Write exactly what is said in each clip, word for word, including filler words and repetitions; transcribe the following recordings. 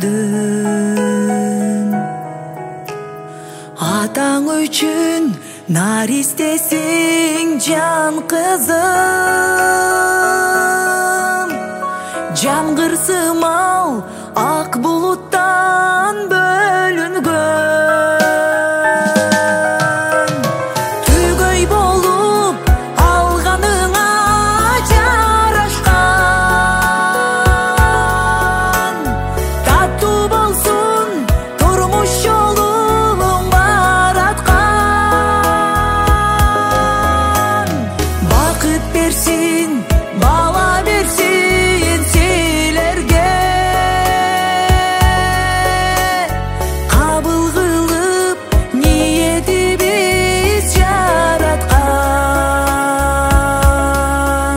түйгөндүн. Атаң үчүн наристесиң жан кызым, жамгыр сымал ак булуттан бөлүнгөн. Түгөй болуп алганыңа жарашкан, таттуу болсун турмуш жолуң бараткан. Бакыт берсин, бала берсин силерге, кабыл кылып ниетибиз жараткан.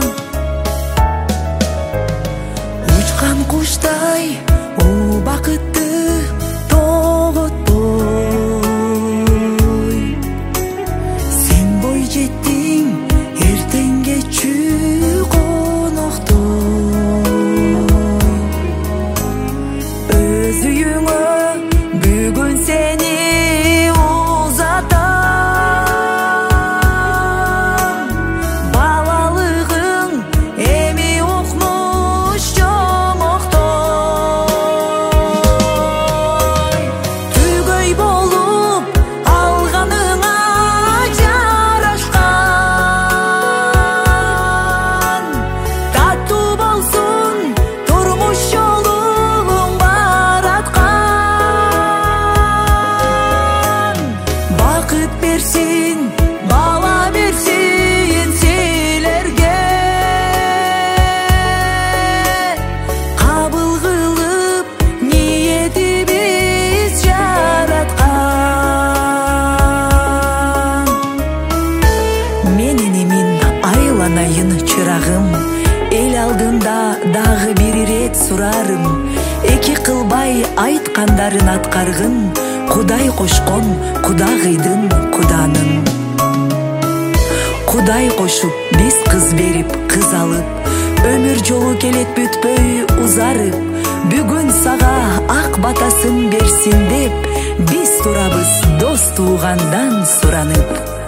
Учкан куштай у бакытты тоготпой, сен бой жеттиң эртеңгечү коноктой. Өз үйүңө бүгүн сени узатам, балалыгың эми укмуш жомоктой. Түгөй болуп алганыңа жарашкан, таттуу болсун турмуш жолуң бараткан. Бакыт берсин, бала берсин силерге, кабыл кылып ниетибиз жараткан. Менин эмин айланайын чырагым, эл алдында дагы бир ирет сурарым. Эки кылбай айткандарын аткаргын, Кудай кошкон кудагыйдын куданын. Кудай кошуп биз кыз берип кыз алып, өмүр жолу келет бүтпөй узарып. Бүгүн сага ак батасын берсин деп, биз турабыз дос туугандан суранып.